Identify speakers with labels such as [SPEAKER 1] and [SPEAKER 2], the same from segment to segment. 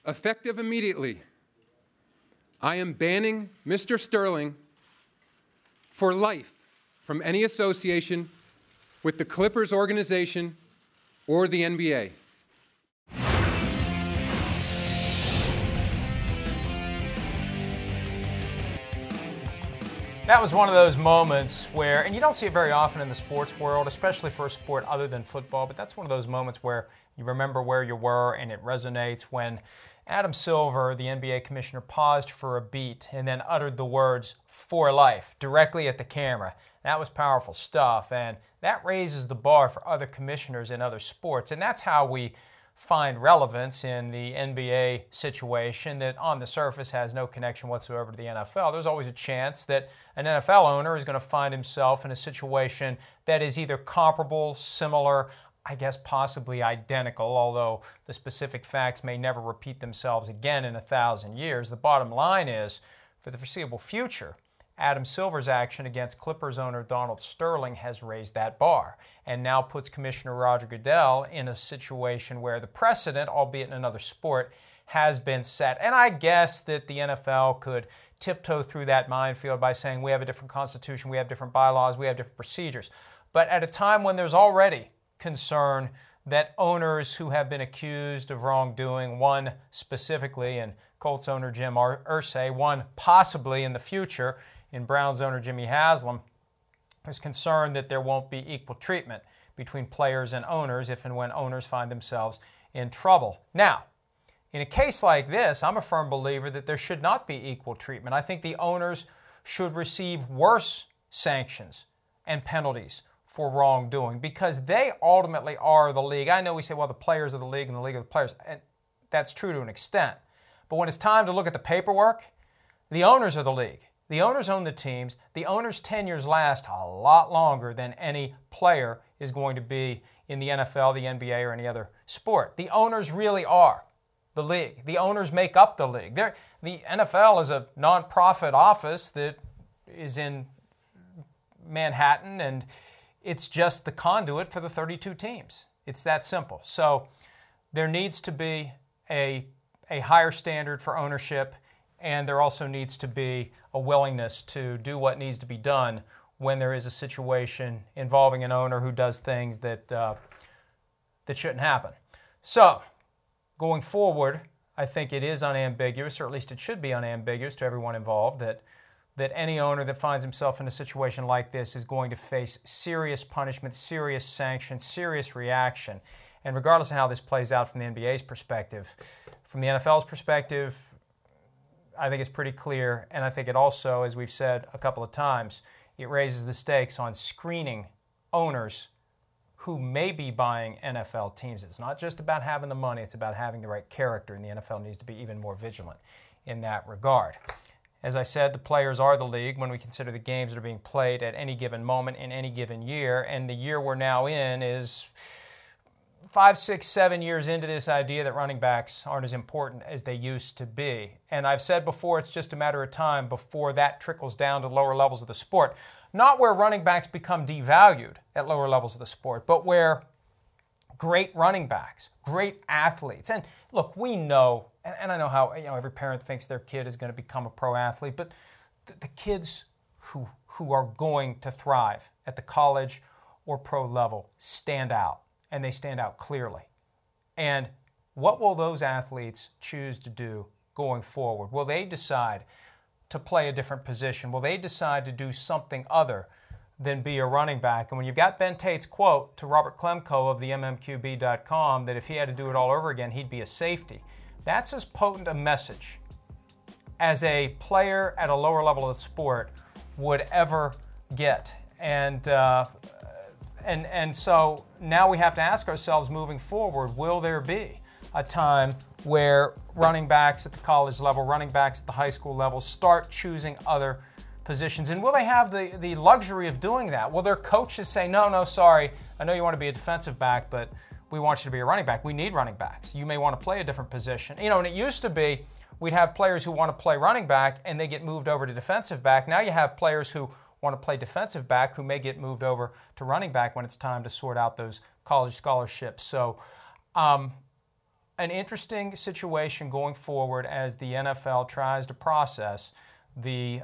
[SPEAKER 1] effective immediately, I am banning Mr. Sterling for life from any association with the Clippers organization or the NBA.
[SPEAKER 2] That was one of those moments where, and you don't see it very often in the sports world, especially for a sport other than football, but that's one of those moments where you remember where you were and it resonates when Adam Silver, the NBA commissioner, paused for a beat and then uttered the words, "for life," directly at the camera. That was powerful stuff, and that raises the bar for other commissioners in other sports, and that's how we find relevance in the NBA situation that on the surface has no connection whatsoever to the NFL. There's always a chance that an NFL owner is going to find himself in a situation that is either comparable, similar, I guess possibly identical, although the specific facts may never repeat themselves again in 1,000 years. The bottom line is, for the foreseeable future, Adam Silver's action against Clippers owner Donald Sterling has raised that bar and now puts Commissioner Roger Goodell in a situation where the precedent, albeit in another sport, has been set. And I guess that the NFL could tiptoe through that minefield by saying we have a different constitution, we have different bylaws, we have different procedures. But at a time when there's already concern that owners who have been accused of wrongdoing, one specifically in Colts owner Jim Irsay, one possibly in the future in Browns owner Jimmy Haslam, there's concern that there won't be equal treatment between players and owners if and when owners find themselves in trouble. Now, in a case like this, I'm a firm believer that there should not be equal treatment. I think the owners should receive worse sanctions and penalties for wrongdoing because they ultimately are the league. I know we say, well, the players are the league and the league are the players, and that's true to an extent. But when it's time to look at the paperwork, the owners are the league. The owners own the teams. The owners' tenures last a lot longer than any player is going to be in the NFL, the NBA, or any other sport. The owners really are the league. The owners make up the league. The NFL is a nonprofit office that is in Manhattan, and it's just the conduit for the 32 teams. It's that simple. So there needs to be a higher standard for ownership, and there also needs to be a willingness to do what needs to be done when there is a situation involving an owner who does things that shouldn't happen. So, going forward, I think it is unambiguous, or at least it should be unambiguous to everyone involved, that any owner that finds himself in a situation like this is going to face serious punishment, serious sanction, serious reaction. And regardless of how this plays out from the NBA's perspective, from the NFL's perspective, I think it's pretty clear, and I think it also, as we've said a couple of times, it raises the stakes on screening owners who may be buying NFL teams. It's not just about having the money, it's about having the right character, and the NFL needs to be even more vigilant in that regard. As I said, the players are the league when we consider the games that are being played at any given moment in any given year, and the year we're now in is 5, 6, 7 years into this idea that running backs aren't as important as they used to be. And I've said before, it's just a matter of time before that trickles down to lower levels of the sport. Not where running backs become devalued at lower levels of the sport, but where great running backs, great athletes, and look, we know, and I know how every parent thinks their kid is going to become a pro athlete, but the kids who are going to thrive at the college or pro level stand out. And they stand out clearly. And what will those athletes choose to do going forward? Will they decide to play a different position? Will they decide to do something other than be a running back? And when you've got Ben Tate's quote to Robert Klemko of the MMQB.com that if he had to do it all over again, he'd be a safety, that's as potent a message as a player at a lower level of the sport would ever get. And so now we have to ask ourselves moving forward, will there be a time where running backs at the college level, running backs at the high school level start choosing other positions? And will they have the luxury of doing that? Will their coaches say, no, sorry, I know you want to be a defensive back, but we want you to be a running back. We need running backs. You may want to play a different position. And it used to be we'd have players who want to play running back and they get moved over to defensive back. Now you have players who want to play defensive back who may get moved over to running back when it's time to sort out those college scholarships. So an interesting situation going forward as the NFL tries to process the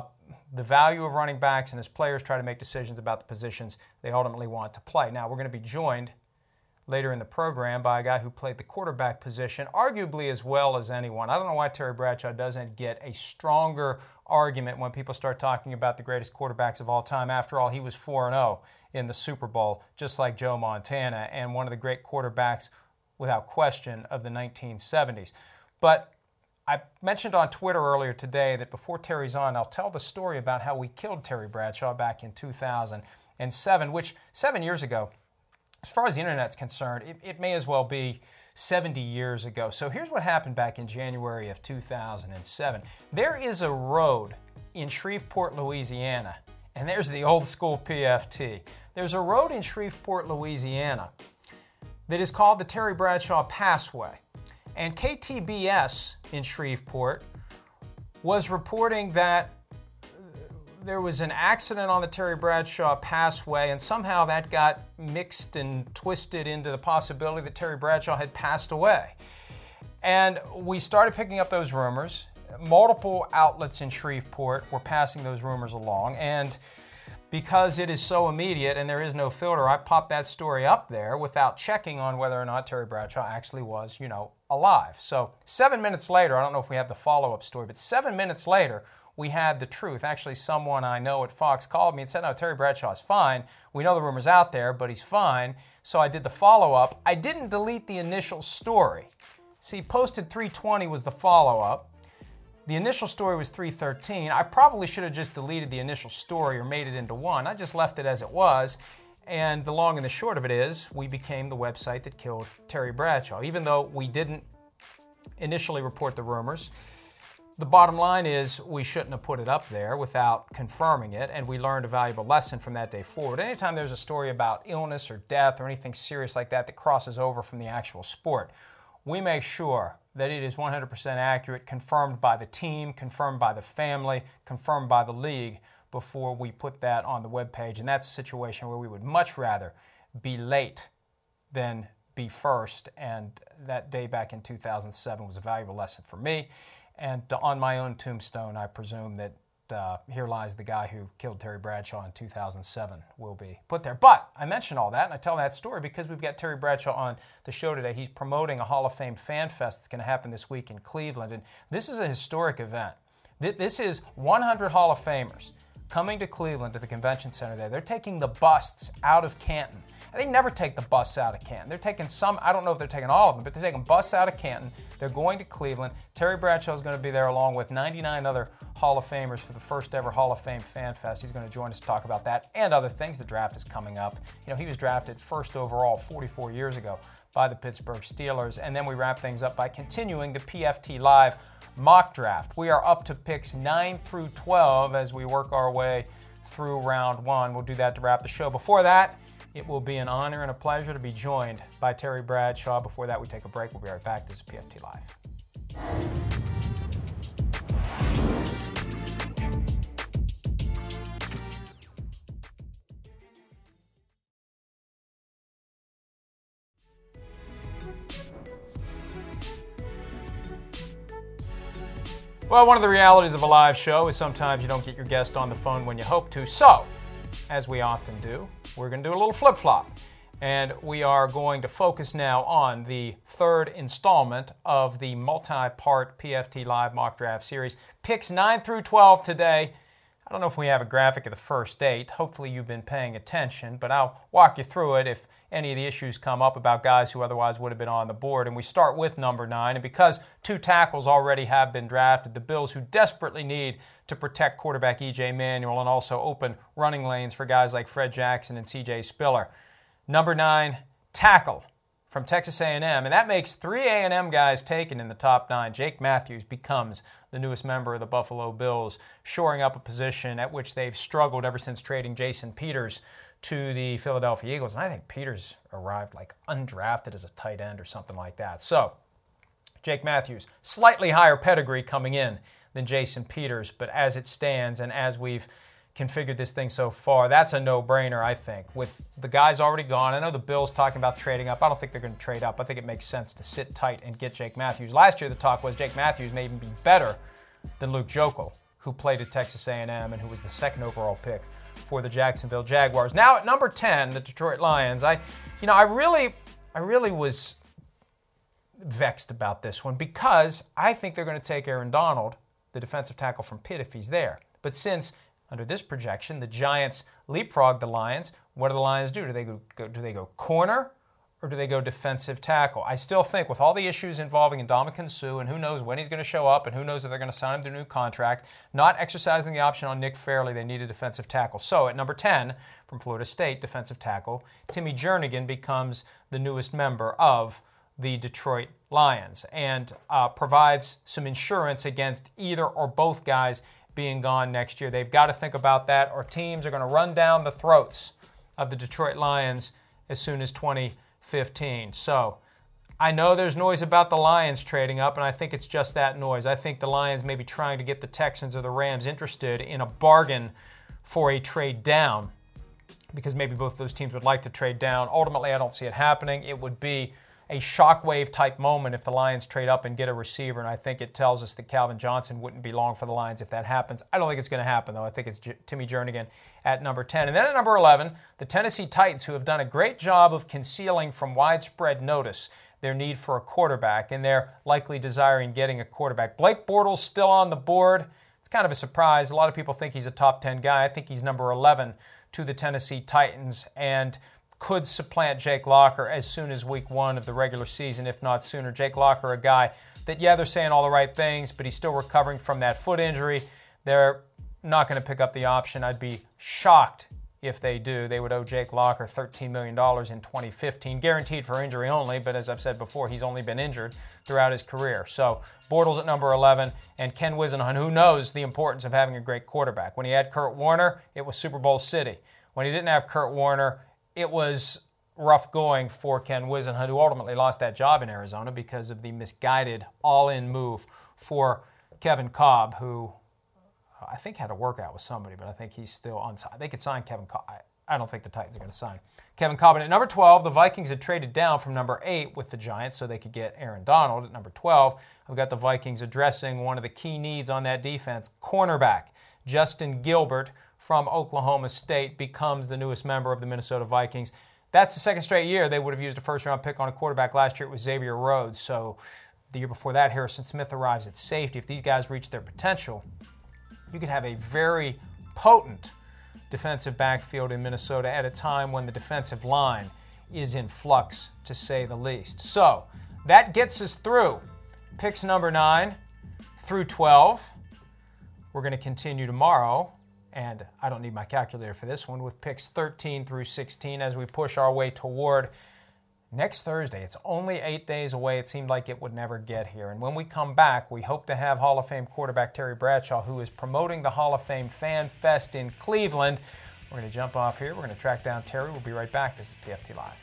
[SPEAKER 2] value of running backs and as players try to make decisions about the positions they ultimately want to play. Now, we're going to be joined later in the program by a guy who played the quarterback position arguably as well as anyone. I don't know why Terry Bradshaw doesn't get a stronger argument when people start talking about the greatest quarterbacks of all time. After all, he was 4-0 in the Super Bowl, just like Joe Montana, and one of the great quarterbacks, without question, of the 1970s. But I mentioned on Twitter earlier today that before Terry's on, I'll tell the story about how we killed Terry Bradshaw back in 2007, which 7 years ago, as far as the internet's concerned, it may as well be 70 years ago. So here's what happened back in January of 2007. There is a road in Shreveport, Louisiana, and there's the old school PFT. There's a road in Shreveport, Louisiana that is called the Terry Bradshaw Passway. And KTBS in Shreveport was reporting that there was an accident on the Terry Bradshaw Passway, and somehow that got mixed and twisted into the possibility that Terry Bradshaw had passed away. And we started picking up those rumors. Multiple outlets in Shreveport were passing those rumors along, and because it is so immediate and there is no filter, I popped that story up there without checking on whether or not Terry Bradshaw actually was, alive. So 7 minutes later, I don't know if we have the follow-up story, but 7 minutes later, we had the truth. Actually, someone I know at Fox called me and said, no, Terry Bradshaw is fine. We know the rumor's out there, but he's fine. So I did the follow-up. I didn't delete the initial story. See, posted 320 was the follow-up. The initial story was 313. I probably should have just deleted the initial story or made it into one. I just left it as it was. And the long and the short of it is, we became the website that killed Terry Bradshaw. Even though we didn't initially report the rumors, the bottom line is we shouldn't have put it up there without confirming it, and we learned a valuable lesson from that day forward. Anytime there's a story about illness or death or anything serious like that that crosses over from the actual sport, we make sure that it is 100% accurate, confirmed by the team, confirmed by the family, confirmed by the league before we put that on the webpage. And that's a situation where we would much rather be late than be first. And that day back in 2007 was a valuable lesson for me. And on my own tombstone, I presume that here lies the guy who killed Terry Bradshaw in 2007 will be put there. But I mention all that, and I tell that story because we've got Terry Bradshaw on the show today. He's promoting a Hall of Fame Fan Fest that's going to happen this week in Cleveland. And this is a historic event. This is 100 Hall of Famers coming to Cleveland to the convention center there. They're taking the busts out of Canton. They never take the busts out of Canton. They're taking some, I don't know if they're taking all of them, but they're taking busts out of Canton. They're going to Cleveland. Terry Bradshaw is going to be there along with 99 other Hall of Famers for the first ever Hall of Fame Fan Fest. He's going to join us to talk about that and other things. The draft is coming up. He was drafted first overall 44 years ago by the Pittsburgh Steelers. And then we wrap things up by continuing the PFT Live mock draft. We are up to picks 9 through 12 as we work our way through round one. We'll do that to wrap the show. Before that, it will be an honor and a pleasure to be joined by Terry Bradshaw. Before that, we take a break. We'll be right back. This is PFT Live. Well, one of the realities of a live show is sometimes you don't get your guest on the phone when you hope to. So, as we often do, we're going to do a little flip-flop. And we are going to focus now on the third installment of the multi-part PFT Live mock draft series. Picks 9 through 12 today. I don't know if we have a graphic of the first 8. Hopefully you've been paying attention, but I'll walk you through it if any of the issues come up about guys who otherwise would have been on the board. And we start with number 9. And because 2 tackles already have been drafted, the Bills, who desperately need to protect quarterback E.J. Manuel and also open running lanes for guys like Fred Jackson and C.J. Spiller. Number 9, tackle from Texas A&M. And that makes 3 A&M guys taken in the top 9. Jake Matthews becomes the newest member of the Buffalo Bills, shoring up a position at which they've struggled ever since trading Jason Peters to the Philadelphia Eagles. And I think Peters arrived undrafted as a tight end or something like that. So, Jake Matthews, slightly higher pedigree coming in than Jason Peters, but as it stands and as we've configured this thing so far, that's a no-brainer, I think. With the guys already gone, I know the Bills talking about trading up. I don't think they're going to trade up. I think it makes sense to sit tight and get Jake Matthews. Last year, the talk was Jake Matthews may even be better than Luke Joeckel, who played at Texas A&M and who was the second overall pick for the Jacksonville Jaguars. Now at number 10, the Detroit Lions. I really was vexed about this one because I think they're going to take Aaron Donald, the defensive tackle from Pitt, if he's there. But since under this projection, the Giants leapfrog the Lions, what do the Lions do? Do they go corner or do they go defensive tackle? I still think with all the issues involving Ndamukong Suh and who knows when he's going to show up and who knows if they're going to sign him to a new contract, not exercising the option on Nick Fairley, they need a defensive tackle. So at number 10 from Florida State, defensive tackle, Timmy Jernigan becomes the newest member of the Detroit Lions and provides some insurance against either or both guys being gone next year. They've got to think about that, or teams are going to run down the throats of the Detroit Lions as soon as 2015. So I know there's noise about the Lions trading up, and I think it's just that noise. I think the Lions may be trying to get the Texans or the Rams interested in a bargain for a trade down, because maybe both of those teams would like to trade down. Ultimately, I don't see it happening. It would be a shockwave type moment if the Lions trade up and get a receiver, and I think it tells us that Calvin Johnson wouldn't be long for the Lions if that happens. I don't think it's going to happen, though. I think it's Timmy Jernigan at number 10. And then at number 11, the Tennessee Titans, who have done a great job of concealing from widespread notice their need for a quarterback, and they're likely desiring getting a quarterback. Blake Bortles still on the board. It's kind of a surprise. A lot of people think he's a top 10 guy. I think he's number 11 to the Tennessee Titans, and could supplant Jake Locker as soon as week 1 of the regular season, if not sooner. Jake Locker, a guy that, they're saying all the right things, but he's still recovering from that foot injury. They're not going to pick up the option. I'd be shocked if they do. They would owe Jake Locker $13 million in 2015, guaranteed for injury only, but as I've said before, he's only been injured throughout his career. So Bortles at number 11, and Ken Whisenhunt, who knows the importance of having a great quarterback. When he had Kurt Warner, it was Super Bowl City. When he didn't have Kurt Warner, it was rough going for Ken Whisenhunt, who ultimately lost that job in Arizona because of the misguided all-in move for Kevin Kolb, who I think had a workout with somebody, but I think he's still on. They could sign Kevin Kolb. I don't think the Titans are going to sign Kevin Kolb. And at number 12, the Vikings had traded down from number 8 with the Giants so they could get Aaron Donald. At number 12, I've got the Vikings addressing one of the key needs on that defense, cornerback. Justin Gilbert from Oklahoma State becomes the newest member of the Minnesota Vikings. That's the second straight year they would have used a first-round pick on a quarterback. Last year it was Xavier Rhodes. So the year before that, Harrison Smith arrives at safety. If these guys reach their potential, you could have a very potent defensive backfield in Minnesota at a time when the defensive line is in flux, to say the least. So that gets us through picks number 9 through 12. We're going to continue tomorrow, and I don't need my calculator for this one, with picks 13 through 16 as we push our way toward next Thursday. It's only 8 days away. It seemed like it would never get here. And when we come back, we hope to have Hall of Fame quarterback Terry Bradshaw, who is promoting the Hall of Fame Fan Fest in Cleveland. We're going to jump off here. We're going to track down Terry. We'll be right back. This is PFT Live.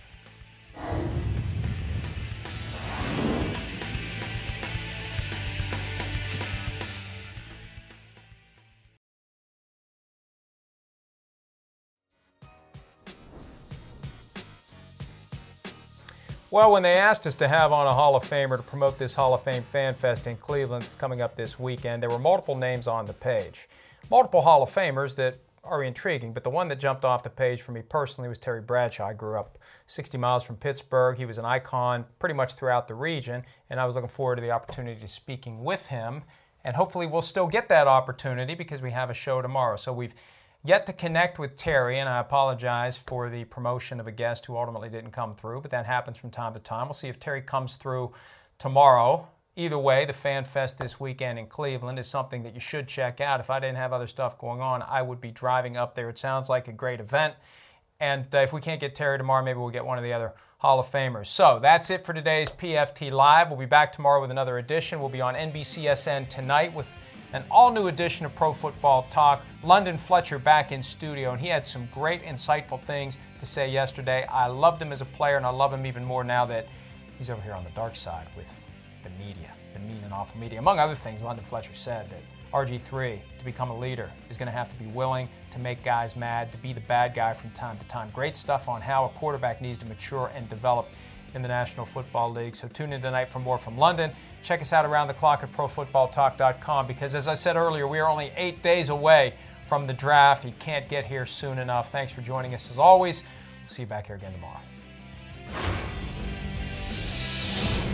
[SPEAKER 2] Well, when they asked us to have on a Hall of Famer to promote this Hall of Fame Fan Fest in Cleveland that's coming up this weekend, there were multiple names on the page. Multiple Hall of Famers that are intriguing, but the one that jumped off the page for me personally was Terry Bradshaw. I grew up 60 miles from Pittsburgh. He was an icon pretty much throughout the region, and I was looking forward to the opportunity to speaking with him. And hopefully we'll still get that opportunity because we have a show tomorrow. So we've yet to connect with Terry, and I apologize for the promotion of a guest who ultimately didn't come through, but that happens from time to time. We'll see if Terry comes through tomorrow. Either way, the Fan Fest this weekend in Cleveland is something that you should check out. If I didn't have other stuff going on, I would be driving up there. It sounds like a great event. And if we can't get Terry tomorrow, maybe we'll get one of the other Hall of Famers. So that's it for today's PFT Live. We'll be back tomorrow with another edition. We'll be on NBCSN tonight with an all-new edition of Pro Football Talk. London Fletcher back in studio, and he had some great, insightful things to say yesterday. I loved him as a player, and I love him even more now that he's over here on the dark side with the media, the mean and awful media. Among other things, London Fletcher said that RG3, to become a leader, is going to have to be willing to make guys mad, to be the bad guy from time to time. Great stuff on how a quarterback needs to mature and develop in the National Football League. So tune in tonight for more from London. Check us out around the clock at ProFootballTalk.com, because as I said earlier, we are only 8 days away from the draft. You can't get here soon enough. Thanks for joining us as always. We'll see you back here again tomorrow.